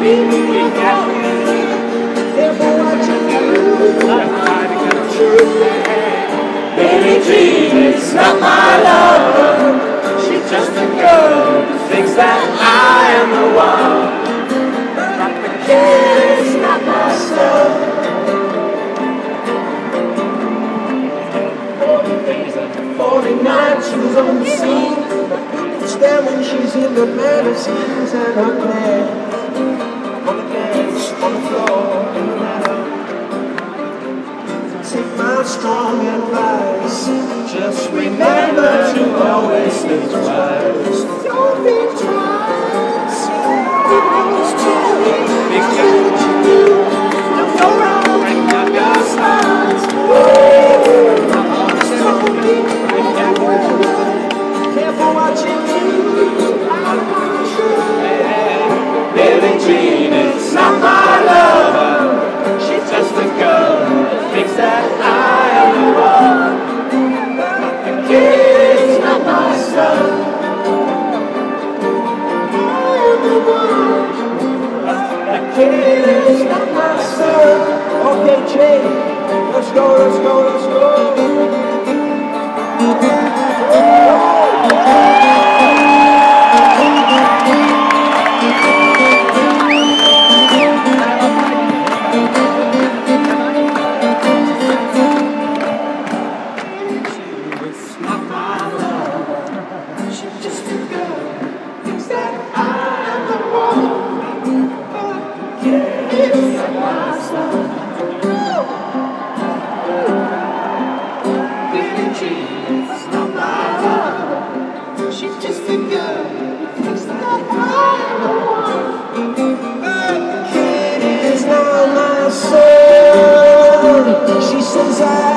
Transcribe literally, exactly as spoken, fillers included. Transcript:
Careful what you do. Billie Jean is not my love. She's just a girl who thinks that I am the one. It's not my son. forty-nine, she was on the scene. It's then when she's in the magazines and her bed, on the bed, on the floor, in the meadow. Take my strong advice. Just remember to always think twice. Don't think twice. It's too late. Don't go wrong. Bring up your smiles. Careful what you do. Billie Jean is not my lover. She's just a girl who thinks that I am the one. The kid's not my son. I am the one. The kid is not my son. Okay, Jay, let's go, let's go, let's go. She says I